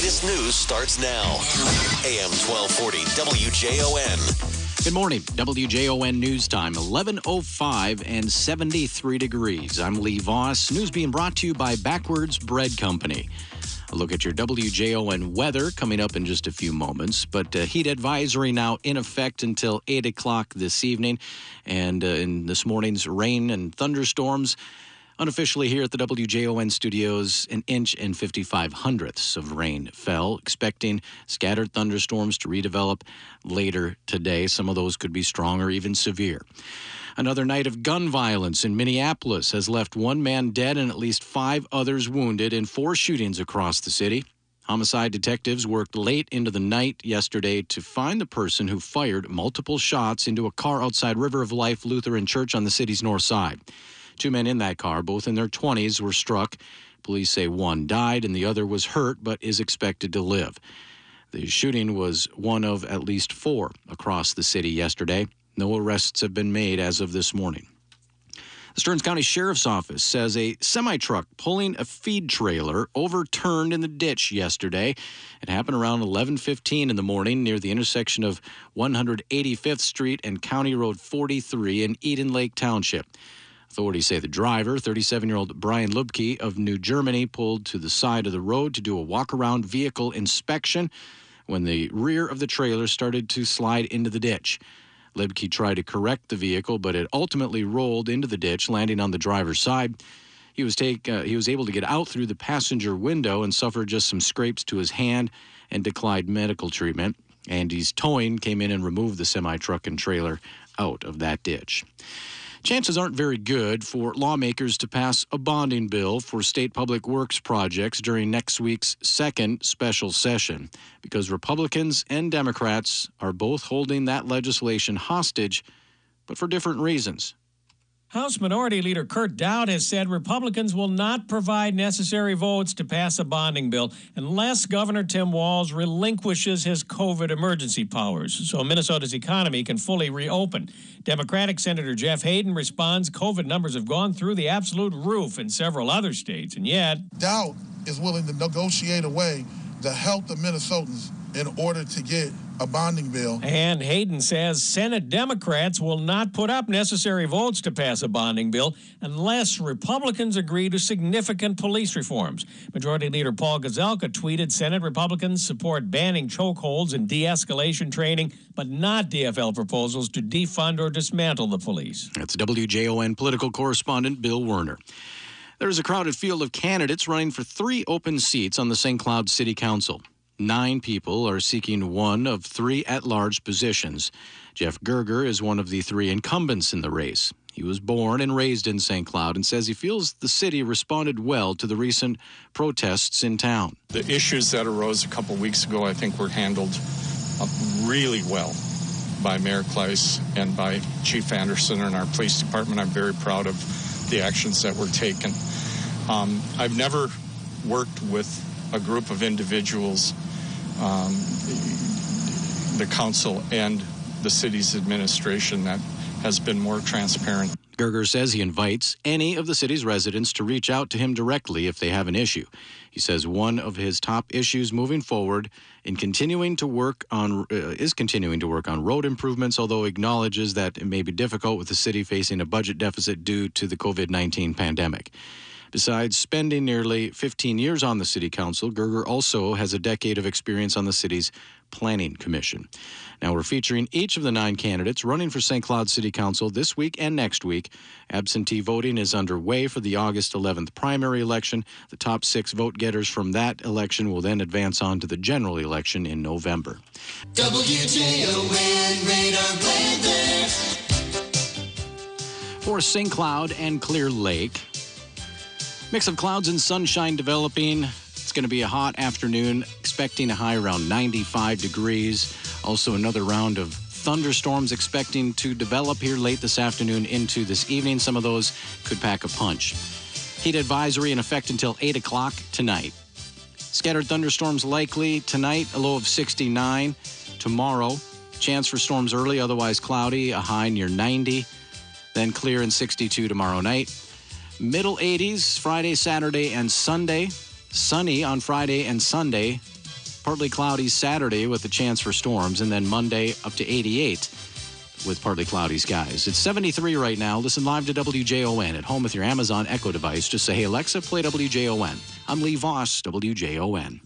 latest news starts now. AM 1240 WJON. Good morning. WJON News Time, 11:05 and 73 degrees. I'm Lee Voss. News being brought to you by Backwards Bread Company. A look at your WJON weather coming up in just a few moments. But heat advisory now in effect until 8 o'clock this evening. And in this morning's rain and thunderstorms, unofficially here at the WJON studios, 1 inch and 55 hundredths of rain fell. Expecting scattered thunderstorms to redevelop later today. Some of those could be strong or even severe. Another night of gun violence in Minneapolis has left one man dead and at least 5 others wounded in 4 shootings across the city. Homicide detectives worked late into the night yesterday to find the person who fired multiple shots into a car outside River of Life Lutheran Church on the city's north side. 2 men in that car, both in their 20s, were struck. Police say one died and the other was hurt but is expected to live. The shooting was one of at least 4 across the city yesterday. No arrests have been made as of this morning. The Stearns County Sheriff's Office says a semi-truck pulling a feed trailer overturned in the ditch yesterday. It happened around 11:15 in the morning near the intersection of 185th Street and County Road 43 in Eden Lake Township. Authorities say the driver, 37-year-old Brian Lubke of New Germany, pulled to the side of the road to do a walk-around vehicle inspection when the rear of the trailer started to slide into the ditch. Lubke tried to correct the vehicle, but it ultimately rolled into the ditch, landing on the driver's side. He was able to get out through the passenger window and suffered just some scrapes to his hand and declined medical treatment. Andy's Towing came in and removed the semi-truck and trailer out of that ditch. Chances aren't very good for lawmakers to pass a bonding bill for state public works projects during next week's second special session because Republicans and Democrats are both holding that legislation hostage, but for different reasons. House Minority Leader Kurt Dowd has said Republicans will not provide necessary votes to pass a bonding bill unless Governor Tim Walz relinquishes his COVID emergency powers so Minnesota's economy can fully reopen. Democratic Senator Jeff Hayden responds COVID numbers have gone through the absolute roof in several other states, and yet Dowd is willing to negotiate a way to help the Minnesotans in order to get a bonding bill. And Hayden says Senate Democrats will not put up necessary votes to pass a bonding bill unless Republicans agree to significant police reforms. Majority Leader Paul Gazelka tweeted Senate Republicans support banning chokeholds and de-escalation training, but not DFL proposals to defund or dismantle the police. That's WJON political correspondent Bill Werner. There is a crowded field of candidates running for 3 open seats on the St. Cloud City Council. 9 people are seeking one of 3 at-large positions. Jeff Gerger is one of the 3 incumbents in the race. He was born and raised in St. Cloud and says he feels the city responded well to the recent protests in town. The issues that arose a couple weeks ago, I think, were handled really well by Mayor Kleiss and by Chief Anderson and our police department. I'm very proud of the actions that were taken. I've never worked with a group of individuals, the council and the city's administration, that has been more transparent. Gerger says he invites any of the city's residents to reach out to him directly if they have an issue. He says one of his top issues moving forward is continuing to work on road improvements, although acknowledges that it may be difficult with the city facing a budget deficit due to the COVID-19 pandemic. Besides spending nearly 15 years on the city council, Gerger also has a decade of experience on the city's planning commission. Now we're featuring each of the 9 candidates running for St. Cloud City Council this week and next week. Absentee voting is underway for the August 11th primary election. The top 6 vote getters from that election will then advance on to the general election in November. WJON radar weather. For St. Cloud and Clear Lake, mix of clouds and sunshine developing. It's going to be a hot afternoon, expecting a high around 95 degrees. Also another round of thunderstorms expecting to develop here late this afternoon into this evening. Some of those could pack a punch. Heat advisory in effect until 8 o'clock tonight. Scattered thunderstorms likely tonight, a low of 69. Tomorrow, chance for storms early, otherwise cloudy, a high near 90. Then clear and 62 tomorrow night. Middle 80s Friday, Saturday, and Sunday. Sunny on Friday and Sunday. Partly cloudy Saturday with a chance for storms, and then Monday up to 88 with partly cloudy skies. It's 73 right now. Listen live to WJON at home with your Amazon Echo device. Just say, hey, Alexa, play WJON. I'm Lee Voss, WJON.